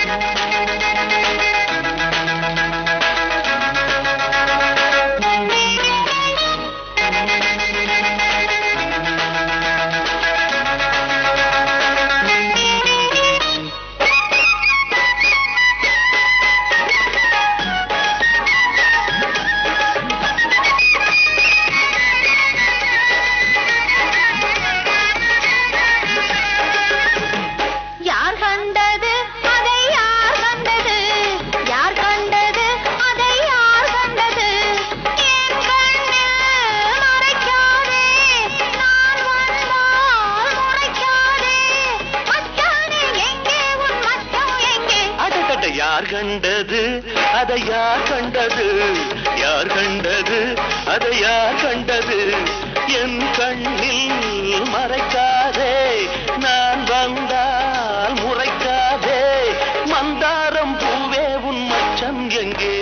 யார் கண்டது அதை யார் கண்டது யார் கண்டது அதை யார் கண்டது என் கண்ணில் மறைக்காதே நான் வந்தால் முறைக்காதே மந்தாரம் பூவே உன் மச்சம் எங்கே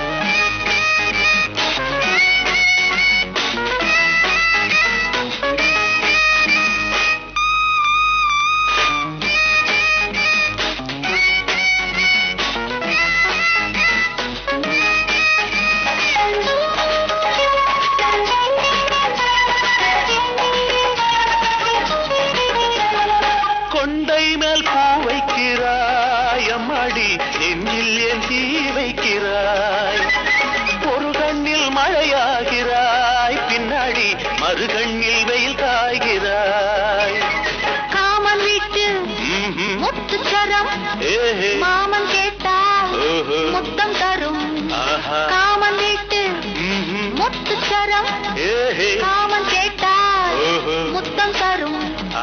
கொண்டை மேல் பூ வைக்கிறாய் அம்மாடி நெஞ்சில் ஏன் தீ வைக்கிறாய் ஒரு கண்ணில் மழையாகிறாய் பின்னாடி மறு கண்ணில் வெயில் காய்கிறாய் காமன் வீட்டு முத்துச்சரம் மாமன் கேட்டால் முத்தம் தரும் காமன் வீட்டு முத்துச்சரம் மாமன் கேட்டால் முத்தம் தரும்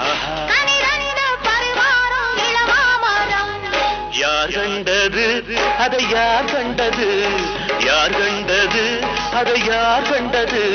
யார் கண்டது அதை யார் கண்டது யார் கண்டது அதை யார் கண்டது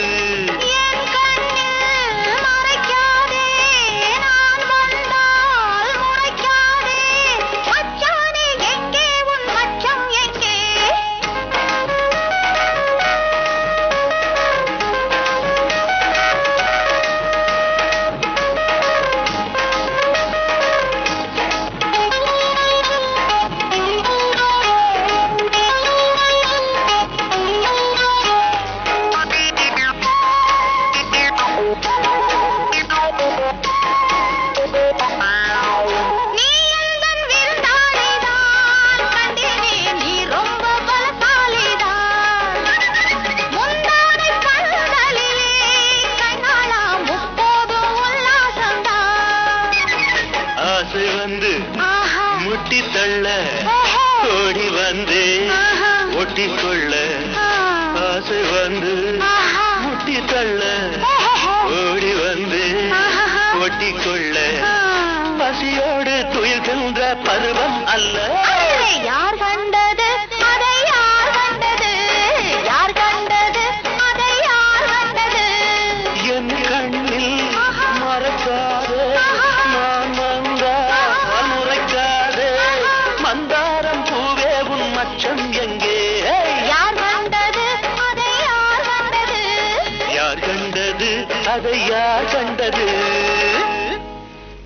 வந்து முட்டி தள்ள ஓடி வந்து ஒட்டிக்கொள்ள ஆசை வந்து முட்டி தள்ள ஓடி வந்து ஒட்டிக்கொள்ள பசியோடு துயில்கின்ற பருவம் அல்ல யார் கண்டது அதை யார் கண்டது யார் கண்டது அதை யார் கண்டது என் கண்ணில் மறக்காதே நான் வந்தால் முறைக்காதே மந்தாரம் பூவே உன் மச்சம் எங்கே யார் கண்டது அதை யார் கண்டது யார் கண்டது அதை யார் கண்டது